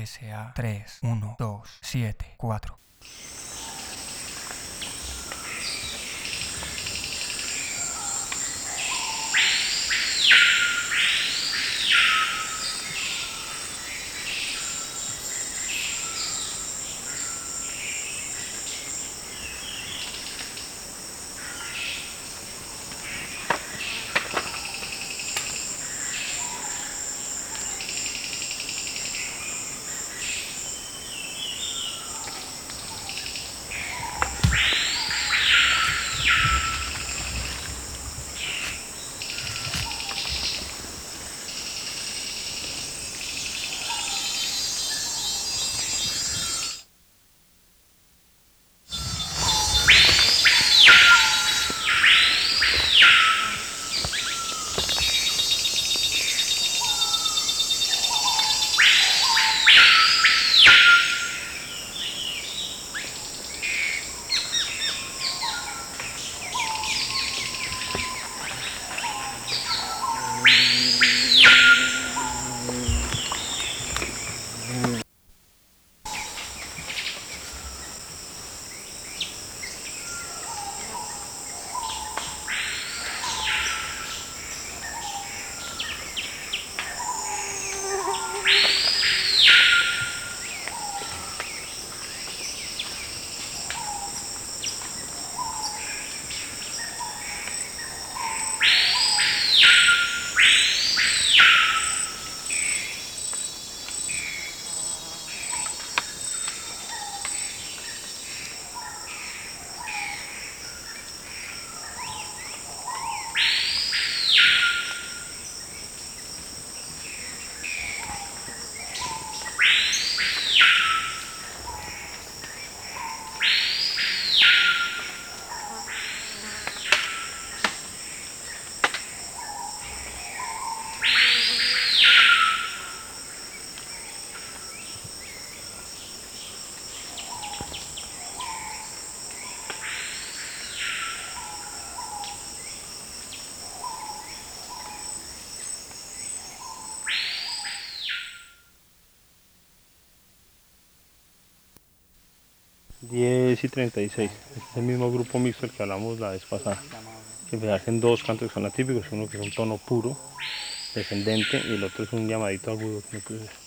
SA 3, 1, 2, 7, 4. Diez y 36, es el mismo grupo mixto el que hablamos la vez pasada, que se hacen dos cantos que son atípicos, uno que es un tono puro, descendente, y el otro es un llamadito agudo que no puede ser.